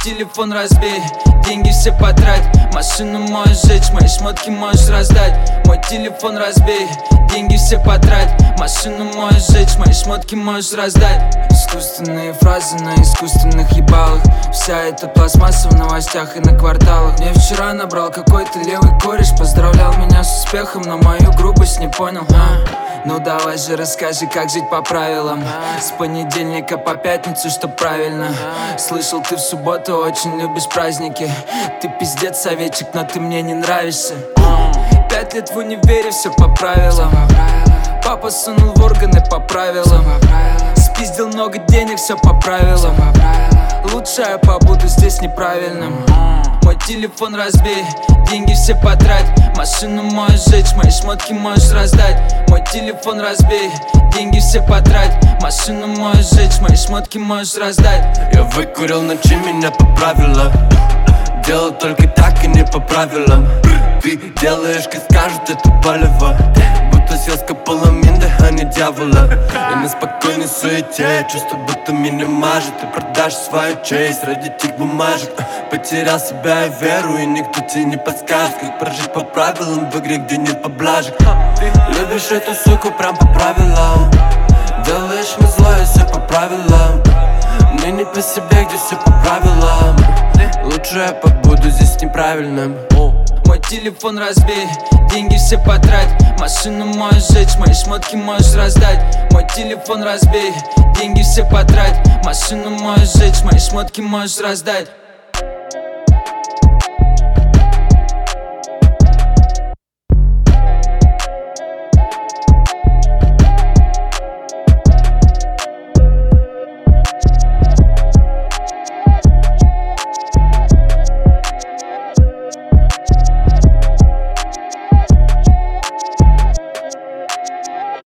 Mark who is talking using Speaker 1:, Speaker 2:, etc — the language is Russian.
Speaker 1: телефон разбей, деньги все потрать. Машину можешь сжечь, мои шмотки можешь раздать. Мой телефон разбей, деньги все потрать. Машину можешь сжечь, мои шмотки можешь раздать. Искусственные фразы на искусственных ебалах. Вся эта пластмасса в новостях и на кварталах. Мне вчера набрал какой-то левый кореш, поздравлял меня с успехом, но мою грубость не понял. Ну давай же расскажи, как жить по правилам. С понедельника по пятницу, что правильно. Слышал, ты в субботу очень любишь праздники. Ты пиздец советчик, но ты мне не нравишься. 5 лет в универе, все по правилам. Папа сунул в органы по правилам. Спиздил много денег, все по правилам. Лучше я побуду здесь неправильным. Мой телефон разбей, деньги все потрать. Машину можешь сжечь, мои шмотки можешь раздать. Мой телефон разбей, деньги все потрать. Машину можешь сжечь, мои шмотки можешь раздать.
Speaker 2: Я выкурил ночи, меня по правилам. Делаю только так и не по правилам. Ты делаешь, как скажут, это болево. Будто съел скополаминды, а не дьявола. Я на спокойной суете, чувство, будто меня мажет. Ты продашь свою честь ради тех бумажек. Потерял себя и веру, и никто тебе не подскажет, как прожить по правилам в игре, где нет поблажек. Любишь эту суку прям по правилам. Делаешь мне зло, и все по правилам. Мне не по себе, где все по правилам. Лучше я побуду здесь неправильным.
Speaker 1: Мой телефон разбей, деньги все потрать. Машину можешь сжечь, мои шмотки можешь раздать. Мой телефон разбей, деньги все потрать. Машину можешь сжечь, мои шмотки можешь раздать.